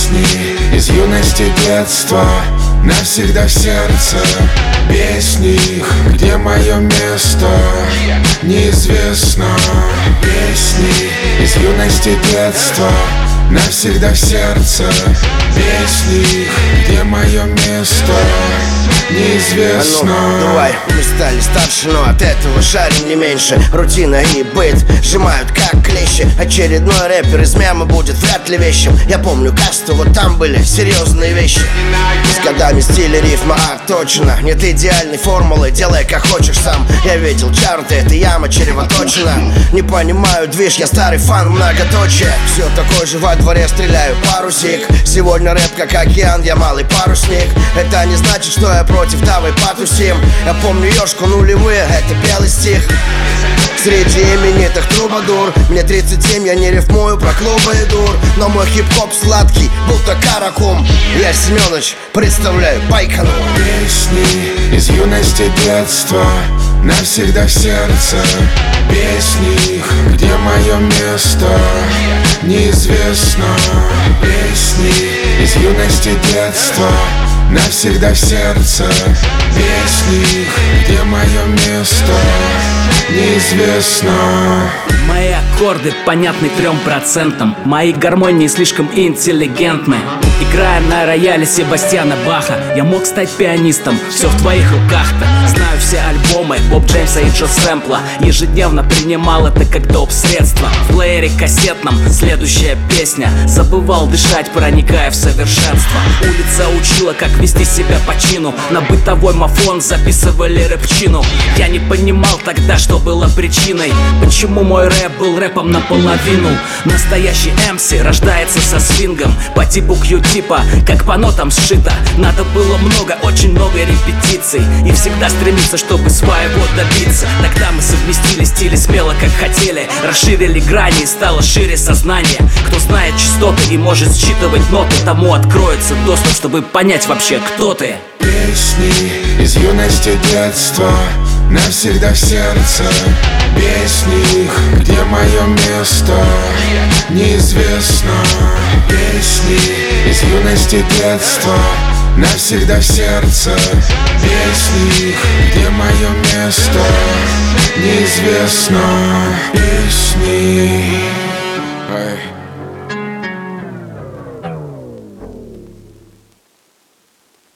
Песни из юности, детства, навсегда в сердце. Песни их, где мое место, неизвестно. Песни из юности, детства, навсегда в сердце. Песни их, где мое место, неизвестно. А ну, давай, мы стали старше, но от этого шарим не меньше. Рутина и быт сжимают как клещи. Очередной рэпер из мема будет вряд ли вещим. Я помню касту, вот там были серьезные вещи. С годами стиль рифма отточена. Нет идеальной формулы, делай как хочешь сам. Я видел чарты, это яма чревоточина. Не понимаю движ, я старый фан, многоточие. Все такой же во дворе, стреляю парусик. Сегодня рэп как океан, я малый парусник. Это не значит, что я против, давай потусим. Я помню ёшку нулевые, это белый стих. Среди именитых трубадур. Мне 37, я не рифмую про клубы и дур. Но мой хип-хоп сладкий, будто каракум. Я Семёныч, представляю Байконур. Песни из юности, детства, навсегда в сердце. Песни их, где мое место, неизвестно. Песни из юности, детства, навсегда в сердце. Песни их, где мое место, неизвестно. Мои аккорды понятны 3%. Мои гармонии слишком интеллигентны. Играя на рояле Себастьяна Баха, я мог стать пианистом, все в твоих руках-то. Знаю все альбомы Боб Джеймса и Джо Сэмпла. Ежедневно принимал это как доп. Средство. В плеере кассетном следующая песня. Забывал дышать, проникая в совершенство. Улица учила, как вести себя по чину. На бытовой мафон записывали рэпчину. Я не понимал тогда, что было причиной, почему мой рэп был рэпом наполовину. Настоящий MC рождается со свингом по типу Q-типа, как по нотам сшито. Надо было много, очень много репетиций, и всегда стремиться, чтобы своего добиться. Тогда мы совместили стили смело, как хотели. Расширили грани, и стало шире сознание. Кто знает частоты и может считывать ноты, тому откроется доступ, чтобы понять вообще, кто ты. Песни из юности, детства, навсегда в сердце. Песни их, где мое место, неизвестно. Песни из юности, детства, навсегда в сердце. Песни их, где мое место, неизвестно. Песни.